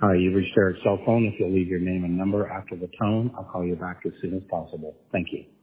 Hi, you've reached Eric's cell phone. If you'll leave your name and number after the tone, I'll call you back as soon as possible. Thank you.